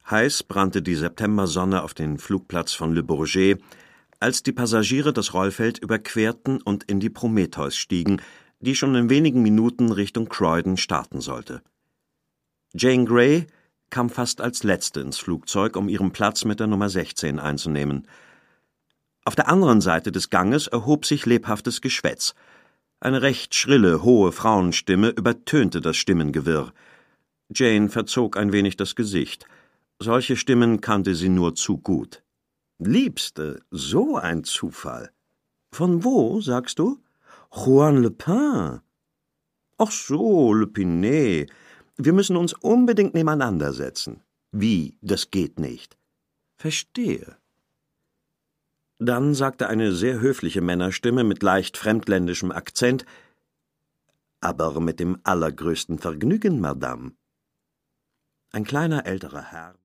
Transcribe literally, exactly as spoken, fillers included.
Heiß brannte die Septembersonne auf den Flugplatz von Le Bourget, als die Passagiere das Rollfeld überquerten und in die Prometheus stiegen, die schon in wenigen Minuten Richtung Croydon starten sollte. Jane Grey kam fast als Letzte ins Flugzeug, um ihren Platz mit der Nummer sechzehn einzunehmen. Auf der anderen Seite des Ganges erhob sich lebhaftes Geschwätz. Eine recht schrille, hohe Frauenstimme übertönte das Stimmengewirr. Jane verzog ein wenig das Gesicht. Solche Stimmen kannte sie nur zu gut. »Liebste, so ein Zufall. Von wo, sagst du? Juan Le Pin. Ach so, Le Pinet. Wir müssen uns unbedingt nebeneinander setzen. Wie, das geht nicht. Verstehe.« Dann sagte eine sehr höfliche Männerstimme mit leicht fremdländischem Akzent: »Aber mit dem allergrößten Vergnügen, Madame.« Ein kleiner älterer Herr